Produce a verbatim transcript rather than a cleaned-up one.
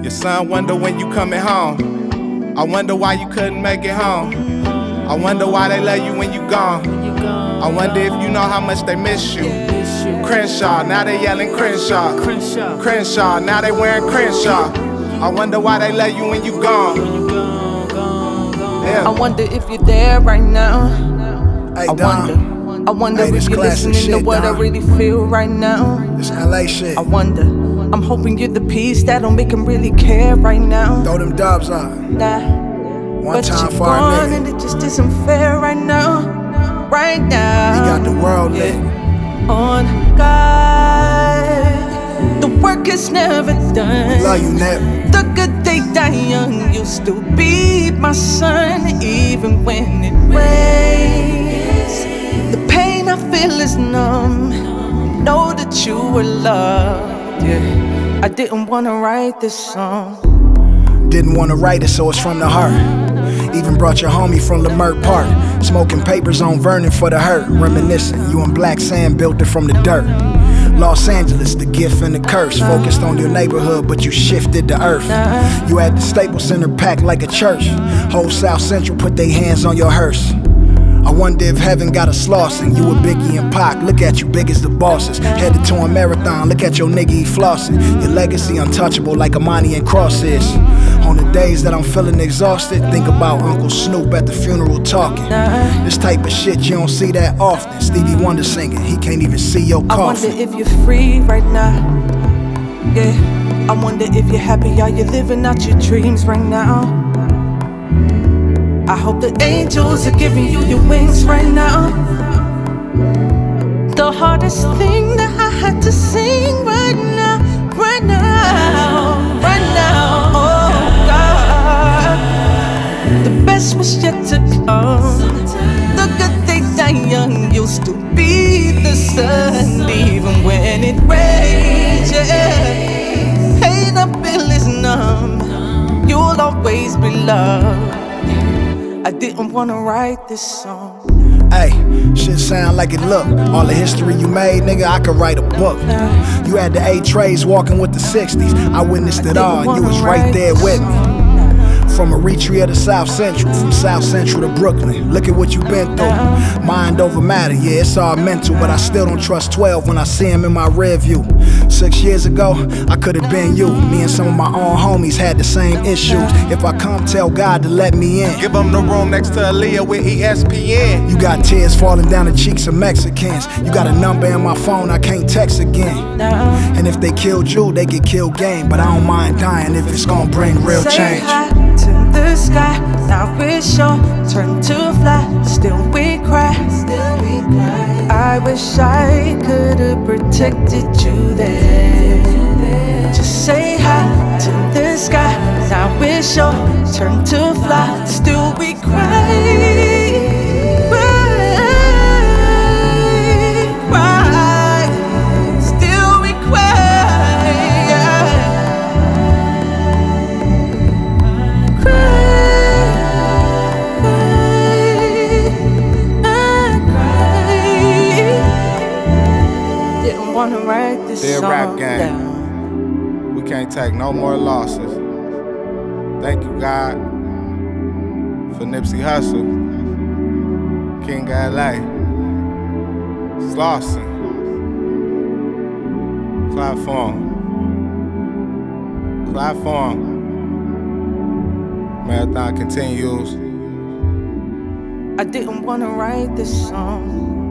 Your son wonder when you coming home. I wonder why you couldn't make it home. I wonder why they love you when you gone. I wonder if you know how much they miss you. Crenshaw, now they yelling Crenshaw. Crenshaw, now they wearing Crenshaw. I wonder why they love you when you gone. Yeah. I wonder if you're there right now. Hey, I wonder, I wonder hey, if you're listening shit, to what Don. I really feel right now. This L A shit. I wonder, I'm hoping you're the piece that'll make him really care right now. Throw them dubs up. Nah, One but time you're for our gone nigga. and it just isn't fair right now. Right now. He got the world lit. On God, the work is never done. Love you, Nip. The good they die young, you'll still be my son, even when it rains. The pain I feel is numb. Know that you were loved. Yeah, I didn't wanna write this song. Didn't wanna write it, so it's from the heart. Even brought your homie from Leimert Park. Smoking papers on Vernon for the hurt. Reminiscing, you and Black Sand built it from the dirt. Los Angeles, the gift and the curse. Focused on your neighborhood, but you shifted the earth. You had the Staples Center packed like a church. Whole South Central put their hands on your hearse. I wonder if heaven got a Slauson. You with Biggie and Pac, look at you, big as the bosses. Headed to a marathon, look at your nigga, he flossing. Your legacy untouchable like Amani and Cross is. On the days that I'm feeling exhausted, think about Uncle Snoop at the funeral talking. This type of shit you don't see that often. Stevie Wonder singing, he can't even see your coffin. I wonder if you're free right now. Yeah, I wonder if you're happy. Are you living out your dreams right now? I hope the angels are giving you your wings right now. The hardest thing that I had to sing right now, right now, right now. Oh God, the best was yet to come. The good they die young, you'll still be the sun, even when it rains. Yeah, pain I feel is numb. You'll always be loved. I didn't wanna write this song. Hey, shit sound like it look. All the history you made, nigga, I could write a book. You had the eight trays walking with the sixties. I witnessed it all, and you was right there with me. From Eritrea to South Central, from South Central to Brooklyn. Look at what you been through. Mind over matter, yeah, it's all mental, but I still don't trust twelve when I see him in my rear view. Six years ago, I could have been you. Me and some of my own homies had the same issues. If I come, tell God to let me in. Give them the room next to Aaliyah with E S P N. You got tears falling down the cheeks of Mexicans. You got a number in my phone, I can't text again. And if they killed you, they could kill game. But I don't mind dying if it's gonna bring real change. To the sky, now wish your turn to fly. Still we cry, still we cry. I wish I could have protected you there. Just say hi to the sky, now wish your turn to fly. Still we cry. Wanna write this Dear song Rap Gang, down. we can't take no more losses. Thank you, God, for Nipsey Hussle, King of L A, Slauson, clap for him, clap for him. Marathon continues. I didn't wanna write this song.